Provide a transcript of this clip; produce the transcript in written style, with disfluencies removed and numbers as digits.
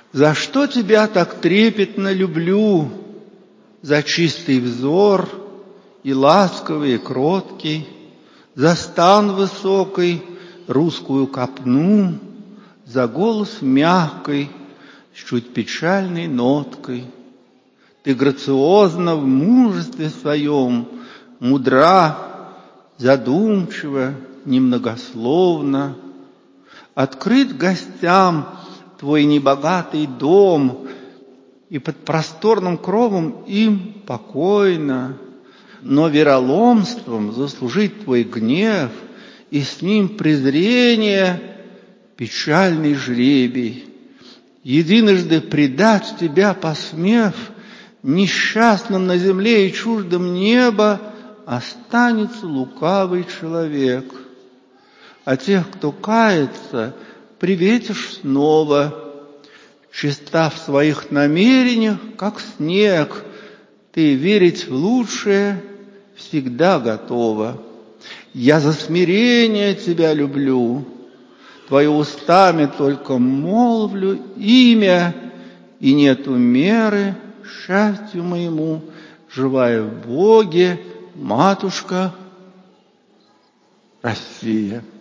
За что тебя так трепетно люблю? За чистый взор и ласковый, и кроткий, за стан высокий, русскую копну, за голос мягкий, с чуть печальной ноткой. Ты грациозна в мужестве своем, мудра, задумчива, немногословна. Открыт гостям твой небогатый дом, и под просторным кровом им покойно. Но вероломством заслужить твой гнев и с ним презрение — печальный жребий. Единожды предать тебя посмев, несчастным на земле и чуждым неба останется лукавый человек. А тех, кто кается, приветишь снова. Чиста в своих намерениях, как снег, ты верить в лучшее всегда готова. Я за смирение тебя люблю, твои устами только молвлю имя, и нету меры счастью моему, живая в Боге, матушка Россия.